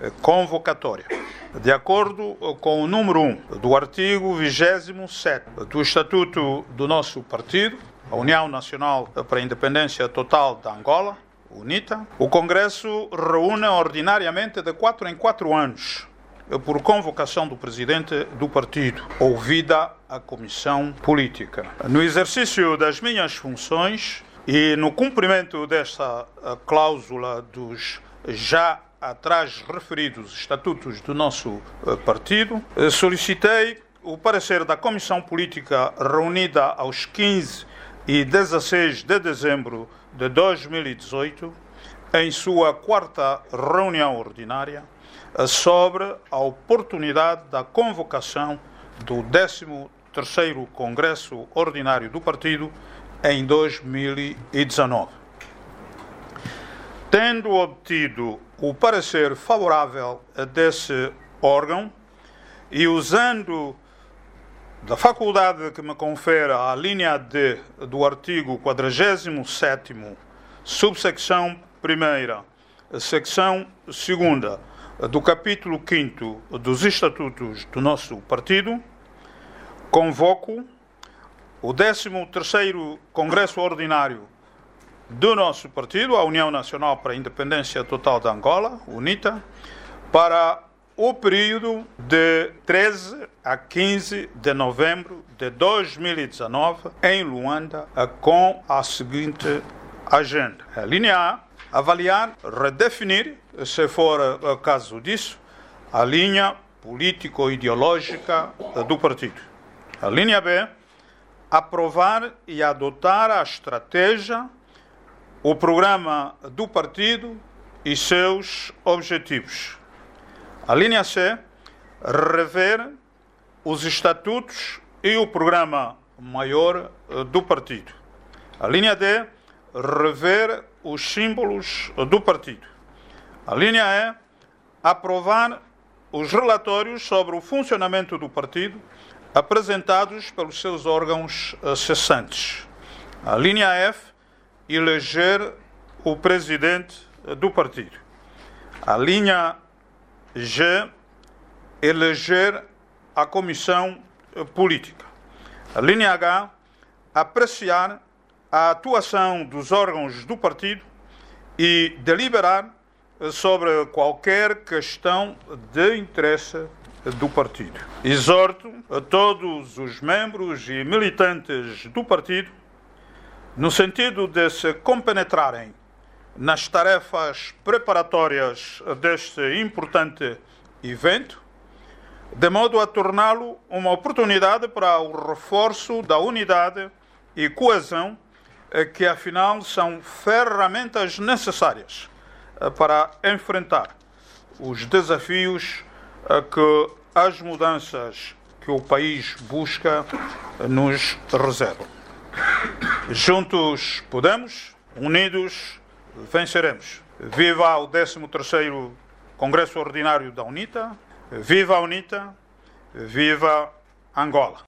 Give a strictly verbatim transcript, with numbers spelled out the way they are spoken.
convocatória. De acordo com o número um do artigo vigésimo sétimo do Estatuto do nosso partido, a União Nacional para a Independência Total de Angola, UNITA, o Congresso reúne ordinariamente de quatro em quatro anos, por convocação do presidente do partido, ouvida a comissão política. No exercício das minhas funções e no cumprimento desta cláusula dos já atrás referidos estatutos do nosso partido, solicitei o parecer da comissão política reunida aos quinze e dezesseis de dezembro de dois mil e dezoito, em sua quarta reunião ordinária, sobre a oportunidade da convocação do décimo terceiro Congresso Ordinário do Partido em dois mil e dezenove. Tendo obtido o parecer favorável desse órgão e usando da faculdade que me confere a linha D do artigo quadragésimo sétimo, subsecção primeira, secção segunda, do capítulo quinto dos Estatutos do nosso partido, convoco o décimo terceiro Congresso Ordinário do nosso partido, a União Nacional para a Independência Total de Angola, UNITA, para o período de treze a quinze de novembro de dois mil e dezenove, em Luanda, com a seguinte agenda. A linha A, avaliar, redefinir, se for o caso disso, a linha político-ideológica do partido. A linha B, aprovar e adotar a estratégia, o programa do partido e seus objetivos. A linha C, rever os estatutos e o programa maior do partido. A linha D, rever os símbolos do partido. A linha E, aprovar os relatórios sobre o funcionamento do partido apresentados pelos seus órgãos cessantes. A linha F, eleger o presidente do partido. A linha G, eleger a comissão política. A linha H, apreciar a atuação dos órgãos do partido e deliberar sobre qualquer questão de interesse do partido. Exorto a todos os membros e militantes do partido, no sentido de se compenetrarem nas tarefas preparatórias deste importante evento, de modo a torná-lo uma oportunidade para o reforço da unidade e coesão, que afinal são ferramentas necessárias para enfrentar os desafios que as mudanças que o país busca nos reservam. Juntos podemos, unidos venceremos. Viva o décimo terceiro Congresso Ordinário da UNITA, viva a UNITA, viva Angola.